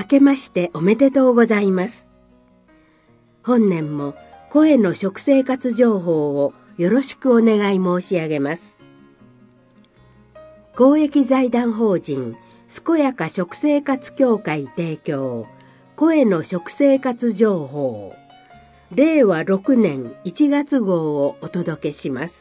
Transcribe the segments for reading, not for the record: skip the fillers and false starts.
けましておめでとうございます。本年も声の食生活情報をよろしくお願い申し上げます。公益財団法人健やか食生活協会提供声の食生活情報令和6年1月号をお届けします。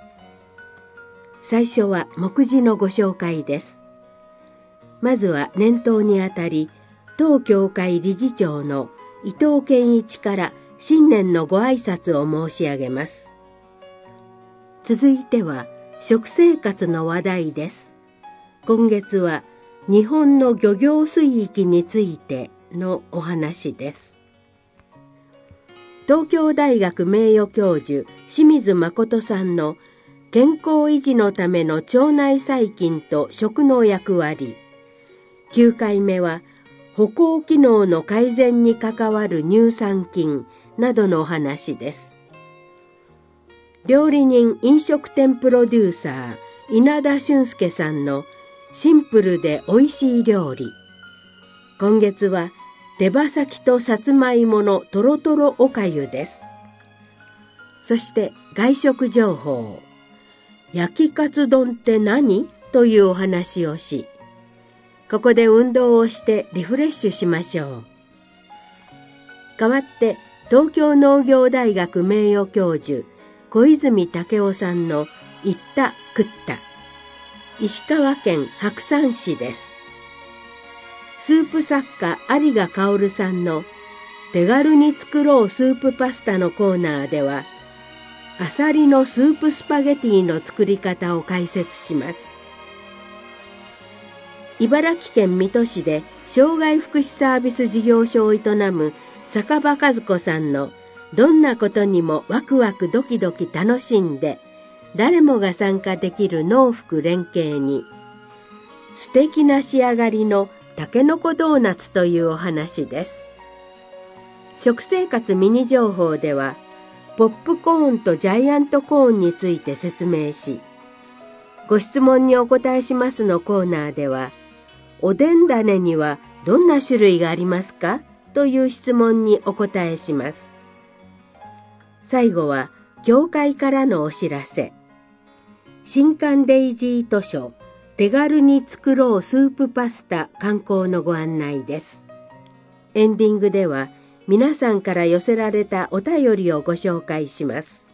最初は目次のご紹介です。まずは年頭にあたり当協会理事長の伊藤健一から新年のご挨拶を申し上げます。続いては食生活の話題です。今月は日本の漁業水域についてのお話です。東京大学名誉教授清水誠さんの健康維持のための腸内細菌と食の役割。9回目は歩行機能の改善に関わる乳酸菌などのお話です。料理人飲食店プロデューサー稲田俊介さんのシンプルでおいしい料理。今月は手羽先とさつまいものとろとろおかゆです。そして外食情報。焼きカツ丼って何？というお話をし、ここで運動をしてリフレッシュしましょう。代わって東京農業大学名誉教授小泉武夫さんの言った食った。石川県白山市です。スープ作家有賀薫さんの手軽に作ろうスープパスタのコーナーではアサリのスープスパゲティの作り方を解説します。茨城県水戸市で障害福祉サービス事業所を営む坂場和子さんのどんなことにもワクワクドキドキ楽しんで誰もが参加できる農福連携に素敵な仕上がりのたけのこドーナツというお話です。食生活ミニ情報ではポップコーンとジャイアントコーンについて説明し、ご質問にお答えしますのコーナーではおでん種にはどんな種類がありますかという質問にお答えします。最後は教会からのお知らせ。新刊デイジー図書手軽に作ろうスープパスタ刊行のご案内です。エンディングでは皆さんから寄せられたお便りをご紹介します。